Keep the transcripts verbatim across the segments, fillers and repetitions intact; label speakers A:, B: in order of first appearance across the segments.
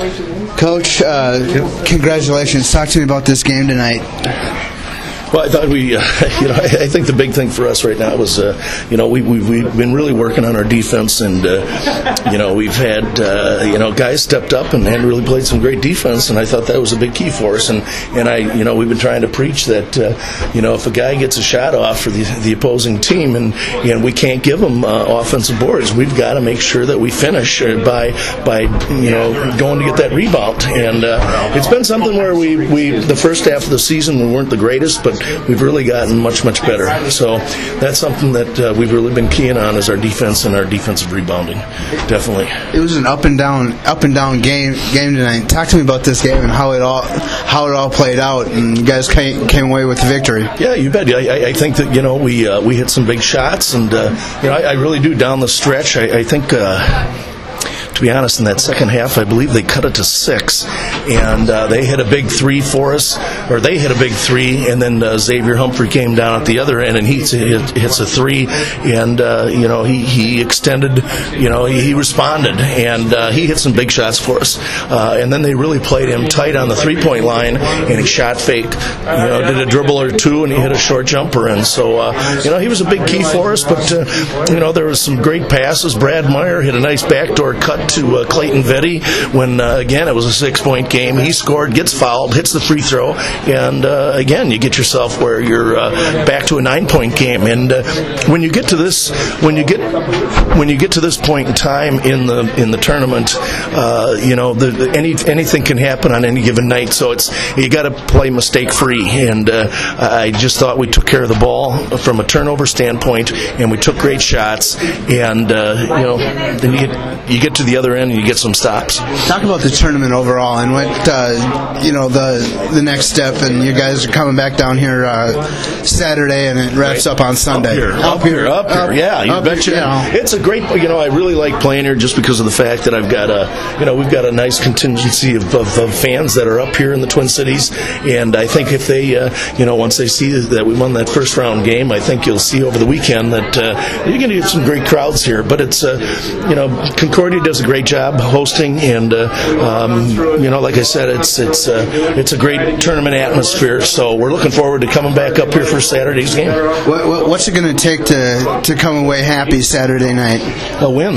A: Coach, uh, congratulations. Talk to me about this game tonight.
B: Well, I thought we, uh, you know, I, I think the big thing for us right now was, uh, you know, we, we've, we've been really working on our defense, and, uh, you know, we've had, uh, you know, guys stepped up and, and really played some great defense, and I thought that was a big key for us. And, and I, you know, we've been trying to preach that, uh, you know, if a guy gets a shot off for the, the opposing team and, and we can't give them uh, offensive boards, we've got to make sure that we finish by, by you know, going to get that rebound. And uh, it's been something where we, we, the first half of the season, we weren't the greatest, but we've really gotten much, much better. So that's something that uh, we've really been keying on, is our defense and our defensive rebounding. Definitely.
A: It was an up and down, up and down game game tonight. Talk to me about this game and how it all how it all played out, and you guys came, came away with the victory.
B: Yeah, you bet. I, I think that, you know, we uh, we hit some big shots, and uh, you know, I, I really do down the stretch. I, I think. Uh, To be honest, in that second half, I believe they cut it to six, and uh, they hit a big three for us, or they hit a big three, and then uh, Xavier Humphrey came down at the other end, and he hits a three, and uh, you know, he, he extended, you know, he, he responded, and uh, he hit some big shots for us, uh, and then they really played him tight on the three-point line, and he shot fake, you know, did a dribble or two, and he hit a short jumper, and so uh, you know, he was a big key for us. But uh, you know, there was some great passes. Brad Meyer hit a nice backdoor cut to uh, Clayton Vetty when, uh, again, it was a six-point game. He scored, gets fouled, hits the free throw, and, uh, again, you get yourself where you're uh, back to a nine-point game. And uh, when you get to this, when you get when you get to this point in time in the in the tournament, uh, you know, the, the, any anything can happen on any given night. So it's you got to play mistake-free. And uh, I just thought we took care of the ball from a turnover standpoint, and we took great shots. And uh, you know, then you get you get to the other end and you get some stops.
A: Talk about the tournament overall and what uh, you know the the next step. And you guys are coming back down here uh, Saturday, and it wraps
B: right.
A: up on Sunday.
B: Up here, up here, up here. Up, yeah, you betcha. You know. It's a great. You know, I really like playing here just because of the fact that I've got a, you know, we've got a nice contingency of, of, of fans that are up here in the Twin Cities, and I think if they, uh, you know, once they see that we won that first round game, I think you'll see over the weekend that uh, you're going to get some great crowds here. But it's, uh, you know, Concordia does a great job hosting, and uh, um, you know, like I said, it's it's uh, it's a great tournament atmosphere. So we're looking forward to coming back up here for Saturday's game.
A: What, what, what's it going to take to to come away happy Saturday night?
B: A win,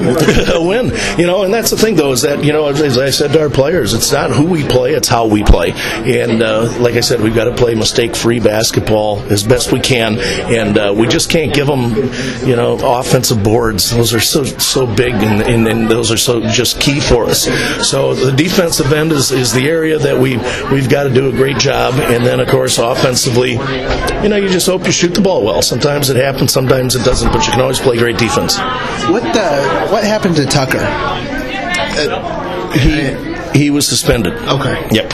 B: a win. You know, and that's the thing, though, is that, you know, as I said to our players, it's not who we play, it's how we play. And uh, like I said, we've got to play mistake-free basketball as best we can, and uh, we just can't give them, you know, offensive boards. Those are so so big, and, and, and those are so just key for us. So the defensive end is, is the area that we we've got to do a great job, and then of course offensively, you know, you just hope you shoot the ball well. Sometimes it happens, sometimes it doesn't, but you can always play great defense.
A: What uh, what happened to Tucker?
B: Uh, he he was suspended.
A: Okay.
B: Yep.